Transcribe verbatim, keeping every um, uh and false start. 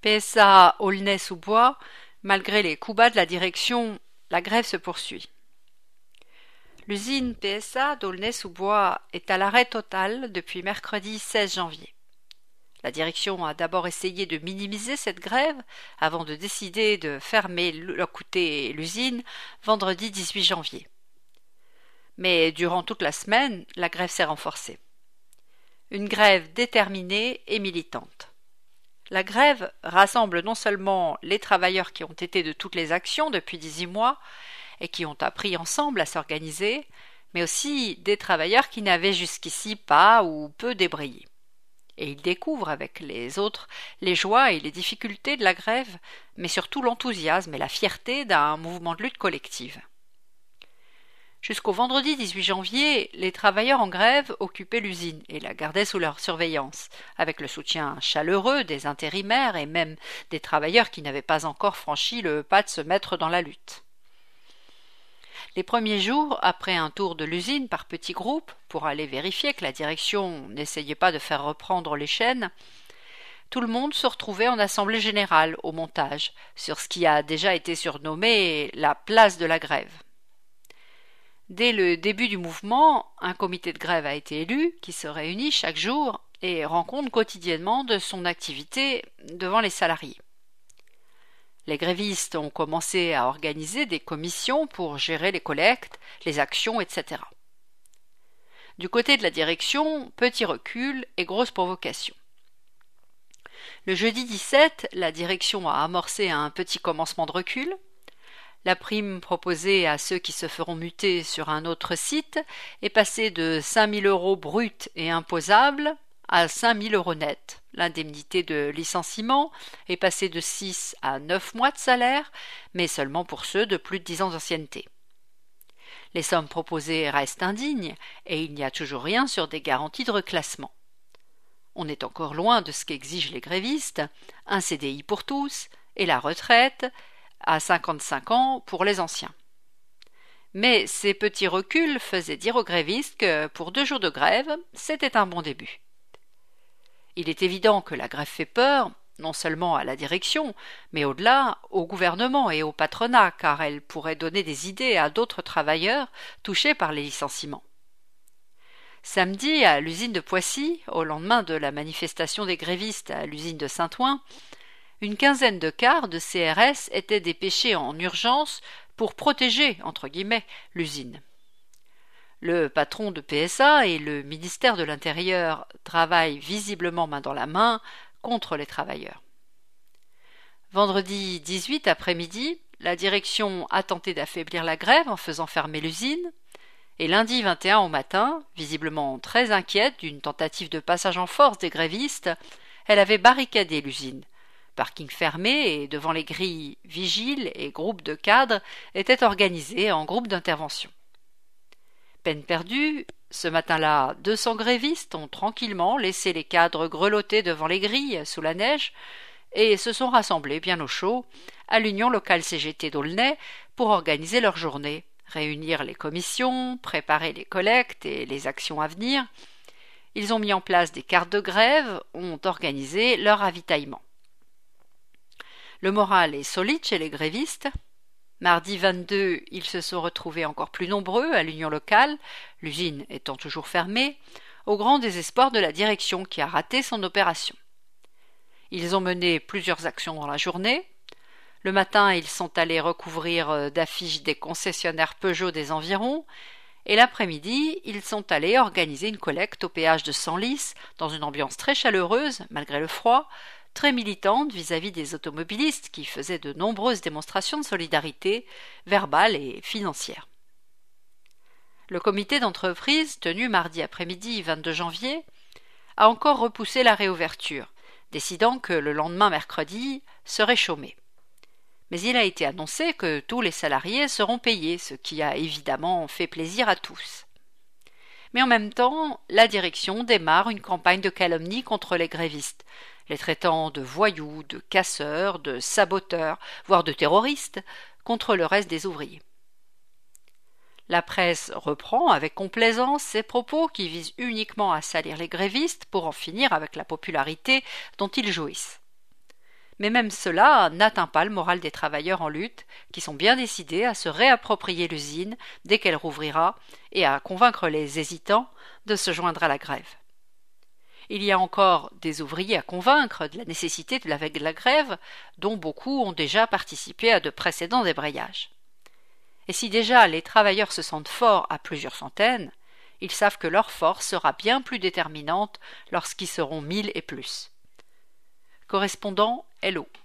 P S A Aulnay-sous-Bois, malgré les coups bas de la direction, la grève se poursuit. L'usine P S A d'Aulnay-sous-Bois est à l'arrêt total depuis mercredi seize janvier. La direction a d'abord essayé de minimiser cette grève avant de décider de fermer l'écouter l'usine vendredi dix-huit janvier. Mais durant toute la semaine, la grève s'est renforcée. Une grève déterminée et militante. La grève rassemble non seulement les travailleurs qui ont été de toutes les actions depuis dix-huit mois et qui ont appris ensemble à s'organiser, mais aussi des travailleurs qui n'avaient jusqu'ici pas ou peu débrayé. Et ils découvrent avec les autres les joies et les difficultés de la grève, mais surtout l'enthousiasme et la fierté d'un mouvement de lutte collective. Jusqu'au vendredi dix-huit janvier, les travailleurs en grève occupaient l'usine et la gardaient sous leur surveillance, avec le soutien chaleureux des intérimaires et même des travailleurs qui n'avaient pas encore franchi le pas de se mettre dans la lutte. Les premiers jours, après un tour de l'usine par petits groupes, pour aller vérifier que la direction n'essayait pas de faire reprendre les chaînes, tout le monde se retrouvait en assemblée générale au montage, sur ce qui a déjà été surnommé la place de la grève. Dès le début du mouvement, un comité de grève a été élu qui se réunit chaque jour et rend compte quotidiennement de son activité devant les salariés. Les grévistes ont commencé à organiser des commissions pour gérer les collectes, les actions, et cetera. Du côté de la direction, petit recul et grosse provocation. Le jeudi dix-sept, la direction a amorcé un petit commencement de recul. La prime proposée à ceux qui se feront muter sur un autre site est passée de cinq mille euros bruts et imposables à cinq mille euros nets. L'indemnité de licenciement est passée de six à neuf mois de salaire, mais seulement pour ceux de plus de dix ans d'ancienneté. Les sommes proposées restent indignes et il n'y a toujours rien sur des garanties de reclassement. On est encore loin de ce qu'exigent les grévistes, un C D I pour tous et la retraite à cinquante-cinq ans pour les anciens. Mais ces petits reculs faisaient dire aux grévistes que pour deux jours de grève, c'était un bon début. Il est évident que la grève fait peur, non seulement à la direction, mais au-delà, au gouvernement et au patronat, car elle pourrait donner des idées à d'autres travailleurs touchés par les licenciements. Samedi, à l'usine de Poissy, au lendemain de la manifestation des grévistes à l'usine de Saint-Ouen, une quinzaine de cars de C R S étaient dépêchés en urgence pour protéger, entre guillemets, l'usine. Le patron de P S A et le ministère de l'Intérieur travaillent visiblement main dans la main contre les travailleurs. Vendredi dix-huit après-midi, la direction a tenté d'affaiblir la grève en faisant fermer l'usine, et lundi vingt et un au matin, visiblement très inquiète d'une tentative de passage en force des grévistes, elle avait barricadé l'usine. Parking fermé et devant les grilles, vigiles et groupes de cadres étaient organisés en groupes d'intervention. Peine perdue, ce matin-là, deux cents grévistes ont tranquillement laissé les cadres grelotter devant les grilles sous la neige et se sont rassemblés bien au chaud à l'Union locale C G T d'Aulnay pour organiser leur journée, réunir les commissions, préparer les collectes et les actions à venir. Ils ont mis en place des cartes de grève, ont organisé leur ravitaillement. Le moral est solide chez les grévistes. Mardi vingt-deux, ils se sont retrouvés encore plus nombreux à l'union locale, l'usine étant toujours fermée, au grand désespoir de la direction qui a raté son opération. Ils ont mené plusieurs actions dans la journée. Le matin, ils sont allés recouvrir d'affiches des concessionnaires Peugeot des environs, et l'après-midi, ils sont allés organiser une collecte au péage de Senlis dans une ambiance très chaleureuse, malgré le froid, très militante vis-à-vis des automobilistes qui faisaient de nombreuses démonstrations de solidarité, verbales et financières. Le comité d'entreprise, tenu mardi après-midi vingt-deux janvier, a encore repoussé la réouverture, décidant que le lendemain mercredi serait chômé. Mais il a été annoncé que tous les salariés seront payés, ce qui a évidemment fait plaisir à tous. Mais en même temps, la direction démarre une campagne de calomnie contre les grévistes, les traitant de voyous, de casseurs, de saboteurs, voire de terroristes, contre le reste des ouvriers. La presse reprend avec complaisance ces propos qui visent uniquement à salir les grévistes pour en finir avec la popularité dont ils jouissent. Mais même cela n'atteint pas le moral des travailleurs en lutte, qui sont bien décidés à se réapproprier l'usine dès qu'elle rouvrira et à convaincre les hésitants de se joindre à la grève. Il y a encore des ouvriers à convaincre de la nécessité de la, de la grève, dont beaucoup ont déjà participé à de précédents débrayages. Et si déjà les travailleurs se sentent forts à plusieurs centaines, ils savent que leur force sera bien plus déterminante lorsqu'ils seront mille et plus. Correspondant L O